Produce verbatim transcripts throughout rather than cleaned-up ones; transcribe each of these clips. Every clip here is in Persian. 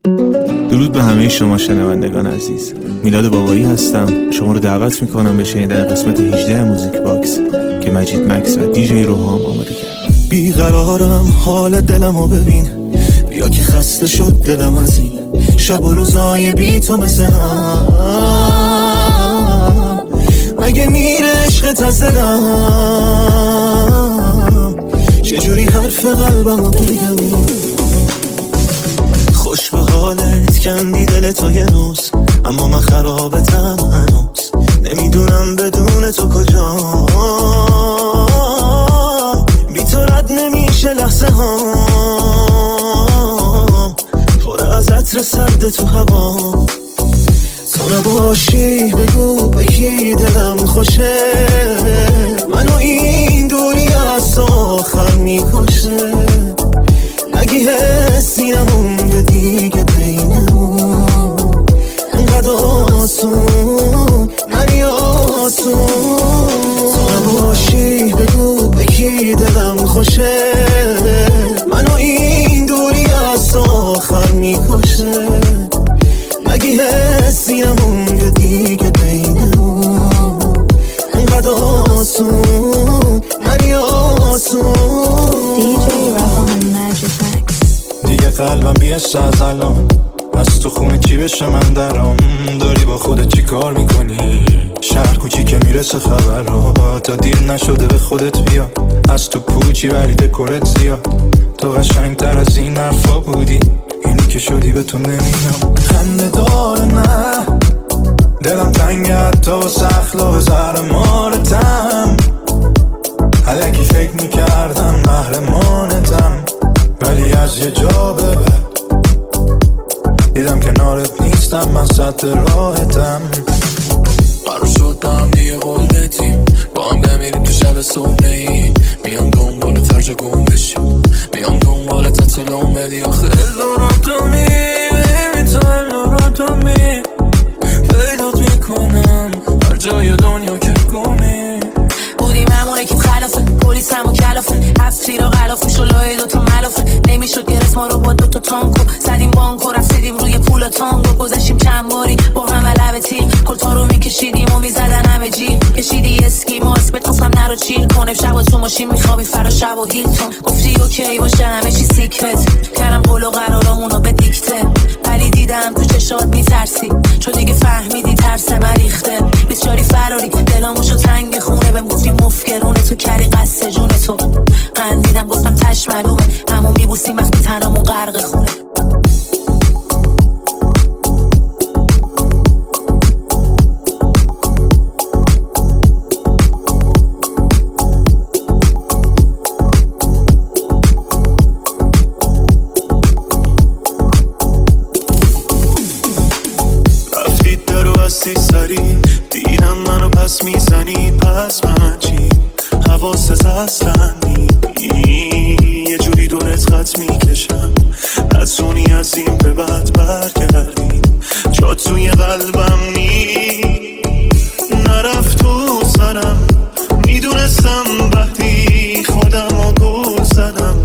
درود به همه شما شنوندگان عزیز. میلاد بابایی هستم. شما رو دعوت میکنم به شنیدن قسمت هجده موزیک باکس که مجید مکس و دیجی روحام آماده کردن. بیقرارم، حال دلمو ببین، بیا که خسته شد دلم از این شب و روزای بی تو مثل هم. مگه میره عشقت از دلم؟ چجوری حرف قلبمو بگم؟ خوش به حالت کندی دل تو یه روز، اما من خرابتم هنوز. نمیدونم بدون تو کجا، بی تو رد نمیشه لحظه ها، پر از عطر سرد تو هوا. تو نباشی بگو به کی دلم خوشه، منو این دوری از آخر میکشه. نگی حسی نمونده دیگه بینمون، انقدر آسون منی آسون. تو نباشی بگو به کی دلم خوشه، منو این دوری از آخر میکشه. نگی حسی نمونده دیگه بینمون، انقدر آسون منی آسون. دیگه قلبم بیست از الان، از تو خونه چی بشه من درام. داری با خودت چی کار میکنی؟ شهر کوچی که میرسه خبرها، تا دیر نشده به خودت بیا. از تو پوچی ولی دکورت زیاد، تو قشنگ تر از این حرفا بودی. اینی که شدی به تو نمیام. خنده داره نه دلم تنگه، حتی واسه اخلاق زهر مارتم. الکی فکر میکردم قهرمانتم، ولی از یه جا به بعد دیدم کنارت نیستم، من سطح راحتم. قرار شد با هم دیگه قول بدیم، با هم بمیریم تو شب صبح ای. میان دنبال فرج گم بشیم، میان دنبال تطلون بدی. آخه الوراتومی بیمی تو الوراتومی، پیدات میکنم هر جای دنیا که گمی. بودیم همونه که خلافه، پولیس همو کلافه، هفتی رو غلافه شلوه دوتا ملافه. نمیشد گرست ما رو با دوتا تانکو، زدیم بانکو رفتیدیم روی پول تانگو. گذشتیم چند باری با همه لبه تیر، کلتا رو میکشیدیم و میزدن همه جیر. کشیدی اسکیماس بتونستم نرو چیل کنه، شب و تو ماشین میخوابی فرا شب و هیلتون. گفتی اوکی باشه همه چی سیکرت، کردم قول و قرارامونو به دیکته. ولی دیدم تو چشات میترسی، چون دیگه فهمیدی ترس من ریخته. بیچاری فراری دلاموشو تنگ خونه، بهم گفتی مفکرونه تو کری قصه جون تو. قندیدم گفتم تش معلومه، همون میبوسیم وقتی تنامون غرق خونه. سری دیدم منو پس میزنی، پس من چی؟ حواسز اصلا نی، یه جوری دورت خط میکشم، از اونی از این به بعد برگردی. جا توی قلبم نی نرفت تو سرم، میدونستم وقتی خودم رو گل زدم.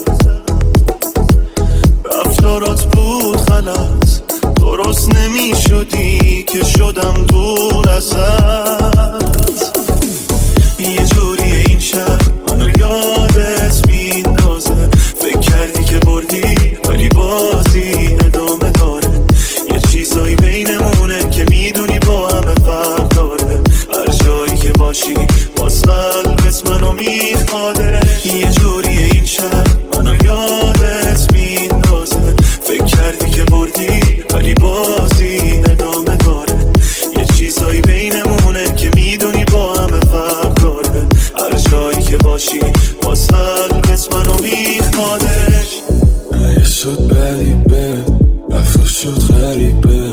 رفتارات بود غلط، درست نمی شدی که شدم دور ازت. یه جوری این شب منو یادت میندازه، فکر کردی که بردی ولی بازی ادامه داره. یه چیزایی بینمونه که میدونی با همه فرق داره، هر جایی که باشی باز قلبت منو میخواده. یه جوری این شب منو یادت میندازه، فکر کردی که بردی ولی بازی ادامه داره. یه چیزایی بینمونه که میدونی با همه فرق داره، هر جایی که باشی باز قلبت منو میخواده. یه شد غریبه رفت شد غریبه،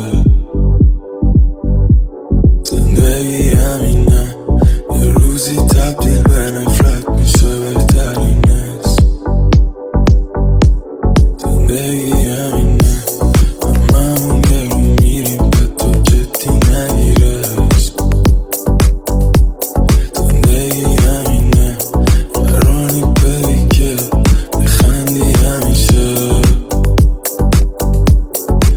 زندگی همینه یه روزی تبدیل به نفرت میشه بهترین است. زندگی همینه هممون گرو میریم به تو جدی نگیرش. زندگی همینه قرانی بری که بخندی همیشه.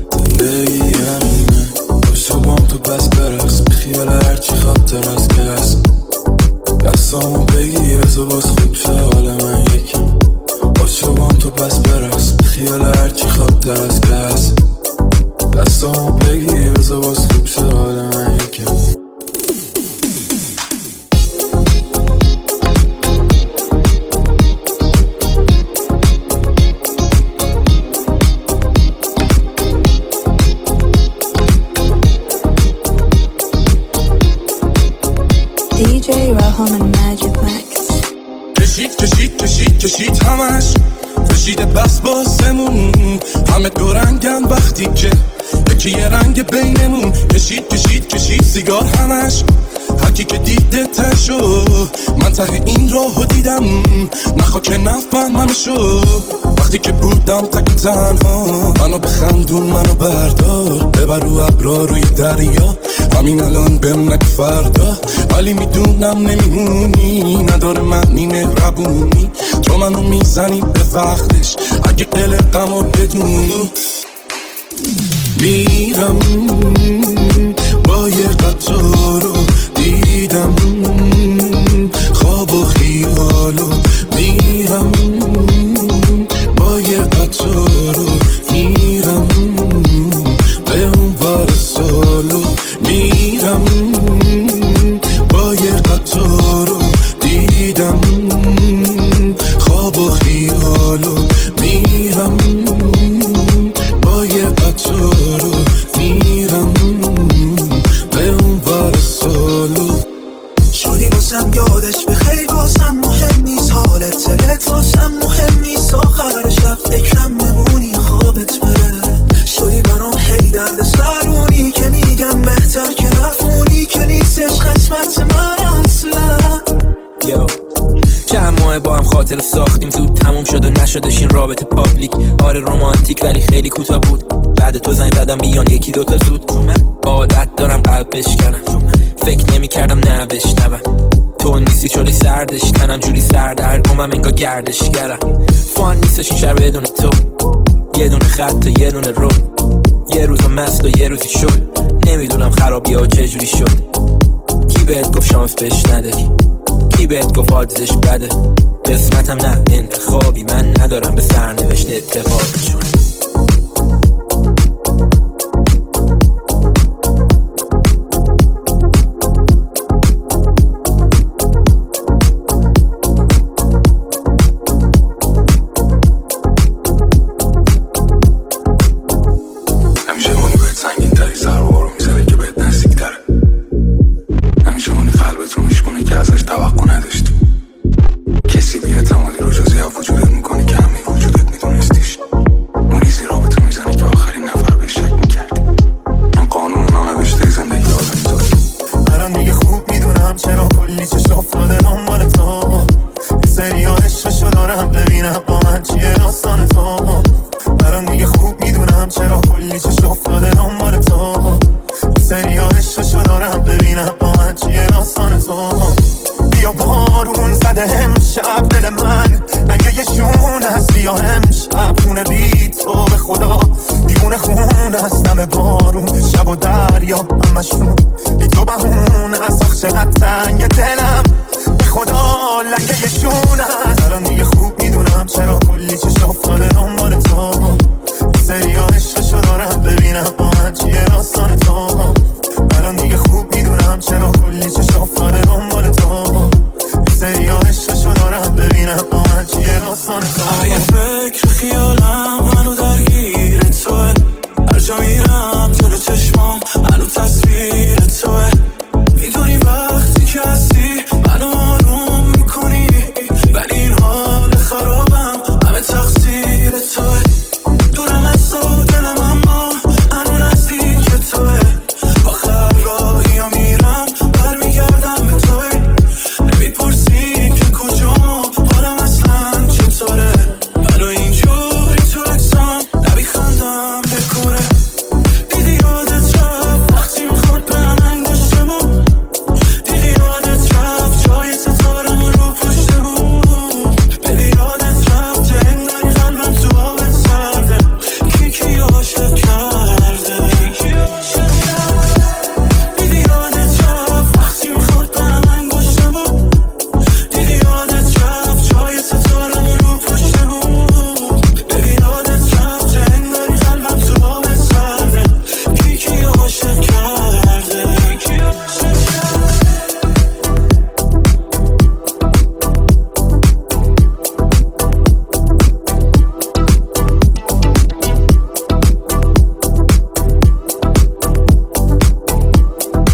خیال هرچی خواب دست دست دستامو بگیر بزا باز خوب شد حال من یکم دی جی راهام and Magic Max. کشید کشید کشید کشید همش کشیده بس باسمون همه دو رنگن وقتی که یکی یه رنگ بینمون کشید کشید کشید سیگار همش هرکی که دیده تشو من ته این راهو دیدم نخوا که نفهمم شو وقتی که بودم تک تنها منو بخندون منو بردار ببر رو ابرا روی دریا همین الان بهم نگو فردا ولی میدونم نمیمونی نداره معنی مهربونی تو منو میزنی به وقتش اگه قلقم رو بدونی میرم با یه قطارو دیدم خواب و خیالو میرم با یه قطارو میرم به اون بار سالو میرم با یه قطارو دیدم خواب و خیالو میرم با یه قطارو میرم به اون بار سالو شدی باسم یادش به خیلی باسم مهم نیست حالت تلت واسم مهم نیست آخر شب فکرم نمونی خوابت بره شدی برام هی درد سرونی که میگم بهتر که رفونی که نیستش قسمت من اصلا یو چند ماه با هم خاطر ساختیم زود تموم شد و نشدش این رابطه پابلیک آره رومانتیک ولی خیلی کوتاه بود بعد تو زنگ زدم بیان یکی دوتا زود عادت دارم قلب بشکنم فکر نمی کردم نه بشنوم تو نیستی چولی سردش تنم جوری سردرگمم انگار گردشگرم فان نیستش این شهر بدون تو یه دونه خط و یه دونه رو یه روز مست و یه روزی شد نمیدونم خرابی ها چجوری شد کی بهت گفت شانس بهش نده کی بهت گفت آدزش بده قسمتم نه انتخابی من ندارم به سرنوشت اتفاقی شد خرابم همه تقصیر تو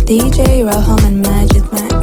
D J Raham and Magic Max.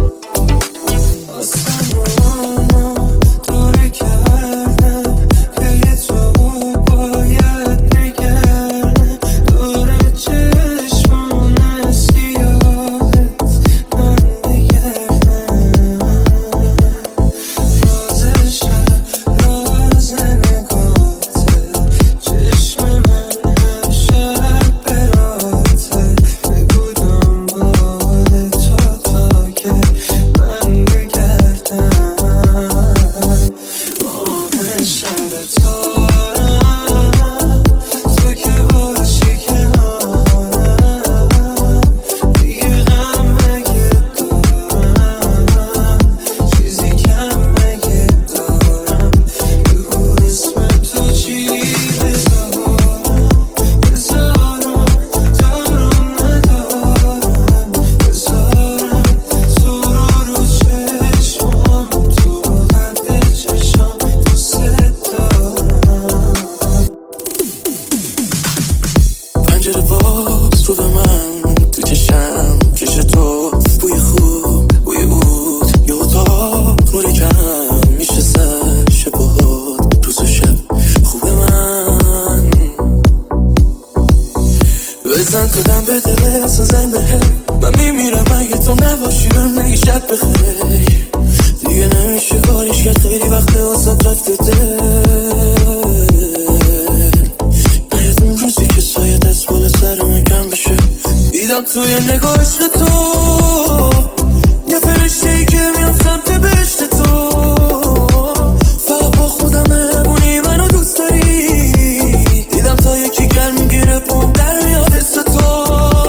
توی نگاه عشق تو یه فرشته‌ای که میاد سمت بهشت تو فقط با خودمه اونی منو دوست داری دیدم تا یکی گرم میگیره پام در میاد حس تو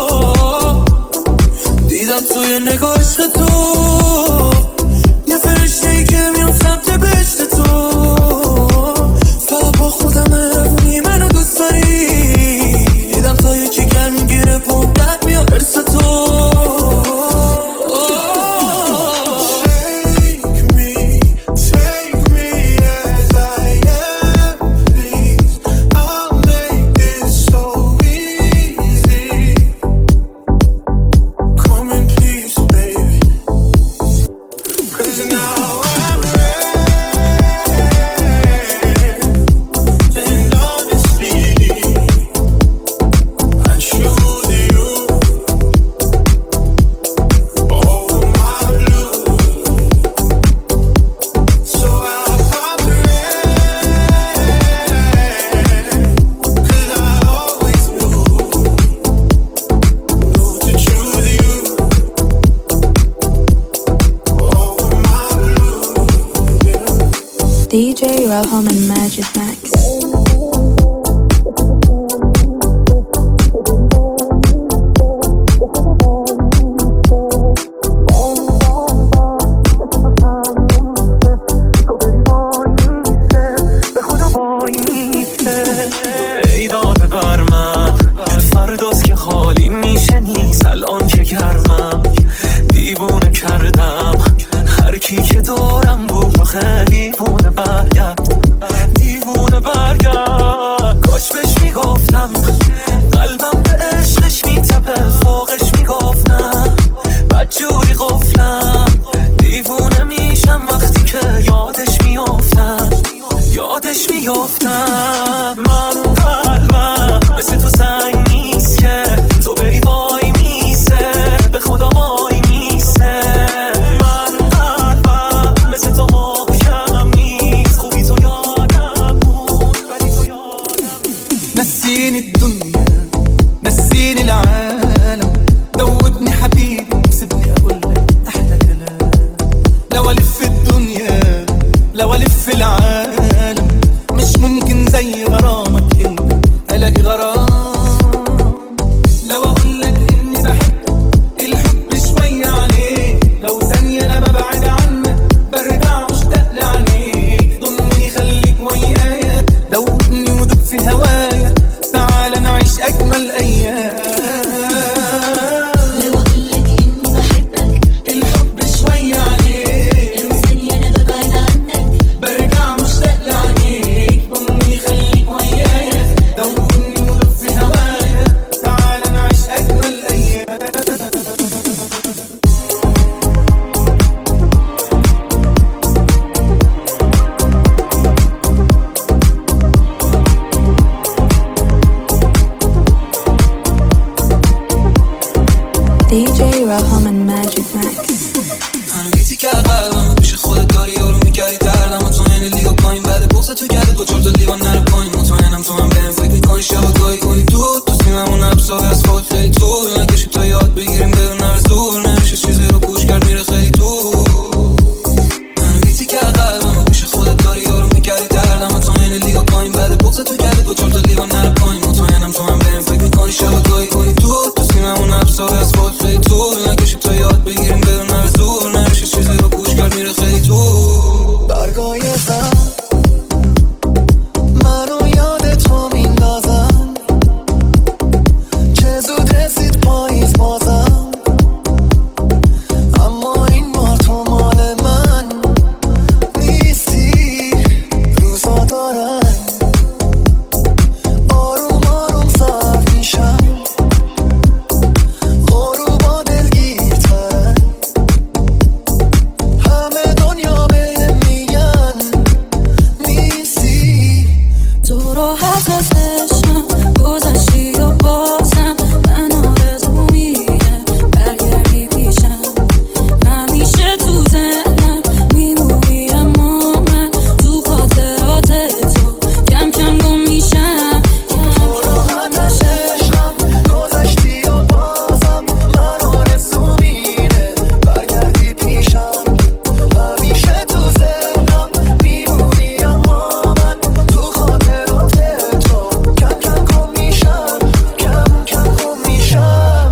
دیدم توی نگاه عشق تو یه فرشته‌ای که میاد سمت بهشت تو فقط با خودمه اونی منو دوست داری دیدم تا یکی گرم میگیره پام در میاد حس تو D J Raham and Magic Max. ای داده بر من فرداست که خالی میشه نیست الان که گرمم دیوونه کردم هر کی که دارم بود خیلی دیوونه برگرد دیوونه برگرد کاش بهش میگفتم قلبم به عشقش میتپه فوقش میگفتم بدجوری قفلم دیوونه میشم وقتی که یادش میافتم یادش میافتم من قلبم مثل تو سنگ نیست که تو بری وای میسه به خدا وای میسه من قلبم مثل تو محکم نیست خوبی تو یادم بود ولی تو یادم نسيني الدنيا نسيني العالم دوبني حبيبي وسيبني اقول لك احلى كلام لو الف الدنيا لو الف العالم مش ممكن زي غرامك انت الاقي غرام لو اقول لك اني بحبك الحب شويه عليك لو ثانيه انا ببعد عنك برجع مشتاق لعينيك ضمني خليك ويايا دوبني ودوب في هوايا تعال نعيش اجمل ايام لو اقولك اني بحبك الحب شويه عليك لو ثانية انا ببعد عنك برجع مشتاق لعينيك ضمني خليك ويايا دوبني ودوب في هوايا تعال نعيش اجمل ايام دی جی Raham and Magic Max. هنویتی که قلبم پیش خودت داری یارو میکردی دردم و تو این لیگا پایین بعد بغض تو کرده با چرت و لیوان نره پایین مطمئنم تو هم بهم فکر میکنی شب و گاهی کنی تو تو سیممون ابسار از خود خیلی طول نکشی تا یاد بگیریم بدون از دور نمیشه چیزی رو گوش کرد میره خیلی دور هنویتی که قلبم پیش خودت داری یارو میکردی دردم و تو این لیگا پایین بعد بغض تو کرده با چرت و لیوان نره پایین مطمئنم تو هم بهم فکر میکنی شب و گاهی کنی تو تو سیممون ابسار از خود خیلی طول نکشی تا یاد بگیریم بدون از دور نمیشه چیزی رو گوش کرد میره خیلی دور برگای زن منو یاد تو میندازن چه زود رسید پاییز بازم اما این بار تو مال من نیستی روزا دارن آروم آروم سرد میشم غروبا دلگیرترن همه دنیا بهم میگن نیستی تو راحت از عشقم گذشتی و بازم من آرزو میره برگردی پیشم همیشه تو ذهنم میمونی اما من تو خاطرات تو کم کم گم میشم تو راحت از عشقم گذشتی و بازم من آرزو میره برگردی پیشم همیشه تو ذهنم میمونی اما من تو خاطرات تو کم کم گم میشم کم کم گم میشم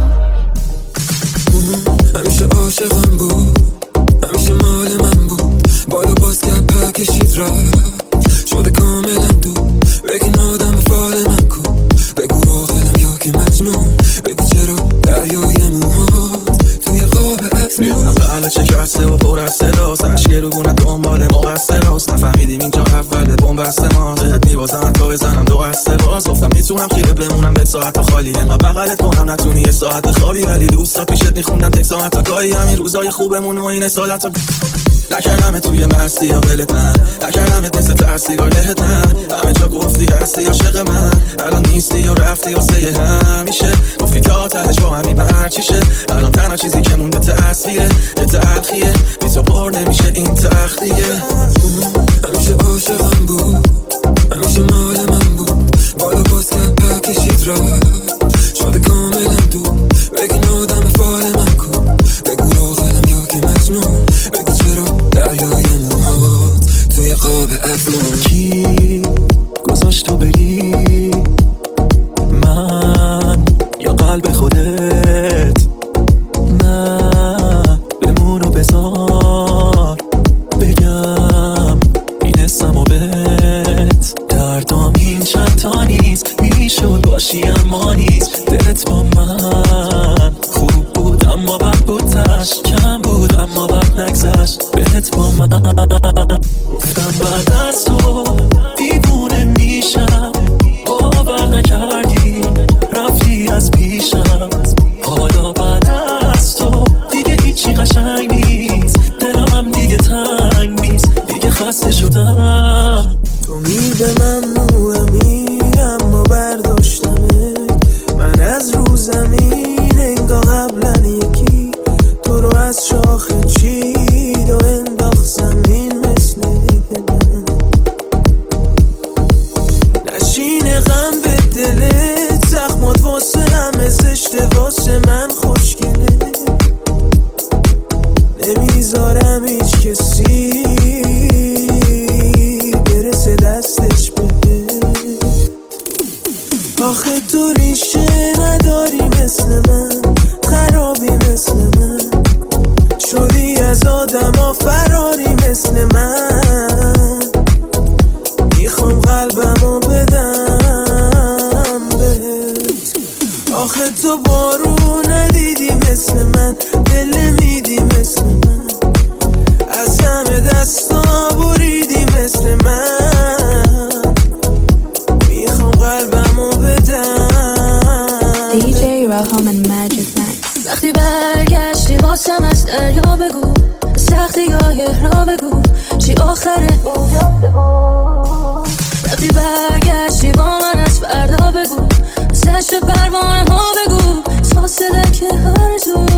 همیشه عاشقم بود همیشه مال من بود بالا باز کرد پر کشید رفت شده کاملا دو بگین آدم فال من کو بگو عاقلم یا که مجنون بگو چرا دریای موهات توی قاب میدونم بله چه کسته و پر از صداست عشقی رو گونه دنبال مقصر هست نفهمیدیم اینجا اول بومبست ما دهت میبازم تا بزنم دو قصه باز گفتم میتونم خیره بمونم به ساعت خالی انقا بغلت کنم نتونی یه ساعت خوابی ولی دوستا پیشت میخوندن تک ساعت گاهی همین روزای خوبمون و این سالت نکردمه توی مستی یا بلت من نکردمت مثل ترسی گالهت من همه جا گفتی هستی عاشق من الان نیستی یا رفتی یا سه همیشه گفتی تا تهش با همین برچیشه الان تنها چیزی که مونده تصویره یه تلخیه بی تو بار نمیشه این تختیه همیشه عاشقم بود همیشه مال من بود بالا باز کرد پر کشید رفت شده کاملا دو بگین آدم فال من کو بگو عاقلم یا که مجنون بگو چرا دریای موهات توی قاب افلون کی گذاشت تو بری من یا قلب خودت نه بمون و بذار بگم این حسم و بهت دردام این چند تا نیست میشد باشی اما نیست دلت با من خوب بود اما بد بود تش کم بود اما بد نگذشت بهت با من گفتم بعد از تو دیوونه میشم باور نکردی رفتی از پیشم حالا بعد از تو دیگه هیچی قشنگ نیست دلم دیگه تنگ نیست دیگه خسته شدم تو میده ممنوعمی اما برداشتمت من از رو زمین انگاه قبلا یکی تو رو از شاخه چید و انداخت زمین مثل من نشین غم به دلت زخمات واسه همه زشته واسه من خوشگله نمیذارم هیچ کسی برسه دستش بده آخه تو ریشه نداری مثل من خرابی مثل من شدی از آدم ها فراری مثل من میخوام قلبمو بدم بهت آخه تو بارون ندیدی مثل من دل نمیدی مثل من از همه دستا بریدی مثل من میخوام قلبمو بدم دی جی Raham and Magic Max. وقتی برگشتی واسم از دریا بگو سختی های را بگو چی آخره وقتی برگشتی با من از فردا بگو سشت پروانه ها بگو فاصله که هر جون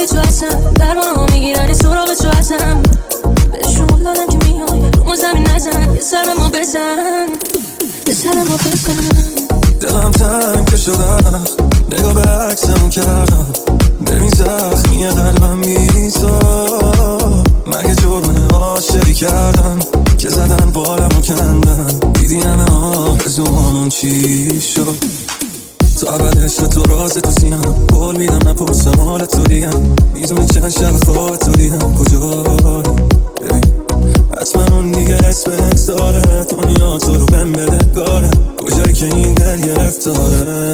روی تو هستم درمانمو میگیرن سراغ تو هستم بهشون قول دادم که میای رو زمین نزن یه سر ما بزن یه سر ما بزن دلم تنگ شدم نگاه به عکسمو کردم ببین زخمی قلبم میسا مگه جرمه عاشقی کردم که زدن بالمو کندن دیدی نه آرزوهامون چی شد تو اول عشق تو راز تو سینم قول میدم نپرسم حال تو دیگم میدونی چند شب خواب تو دیدم کجایی ببین حتما اون دیگه اسم اکساره دنیا تو رو بهم بده کاره کجایی که این دل گرفتاره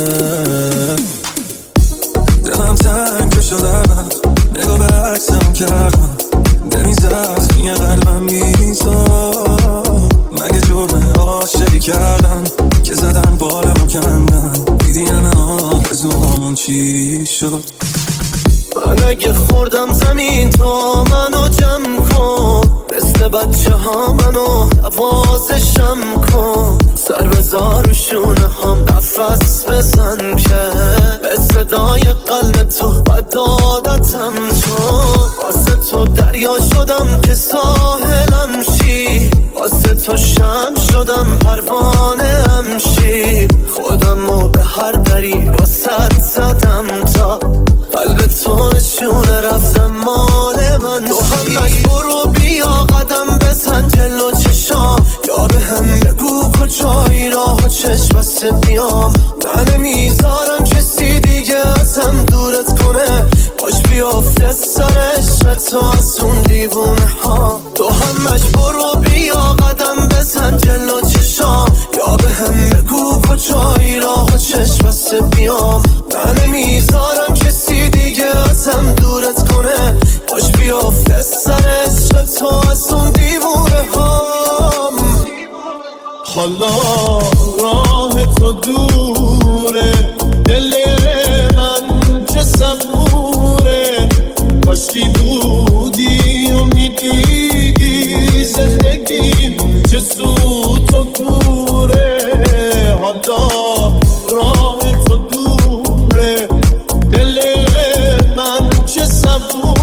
دلم تنگ شدم نگاه به عکسم کردم ببین زخمی قلبم میسا مگه جرمه عاشقی کردم که زدن بالمو کندن دیدی نه آرزوهامون چی شد من اگه خوردم زمین تو منو جمع کن مثل بچه ها منو حواسشم کن سر بزار رو شونه هم نفس بزن که به صدای قلب تو بد عادتم تو واسه تو دریا شدم که ساحلم شی واسه تو شم شدم پروانه هم شی خودم رو به هر دری واسه زدم تا قلب تو نشونه رفتم مال من تو هم برو بیا قدم بزن جلو چشام یا به هم بگو کجایی راه و چشم بسته بیام من نمیذارم کسی دیگه ازم دورت کنه باش بیافته سرش تو از اون دیوونه ها تو همش برو بیا قدم بزن جلو چشام یا به هم بگو کجایی راه و چشم بسته بیام من نمیذارم کسی دیگه ازم دورت کنه باش بیافته سرش تو از اون دیوونه ها حالا راه تو دوره دل من چه صبوره کاشکی بودی و میدیدی زندگیم چه سود و کوره حالا راه تو دوره دل من چه صبوره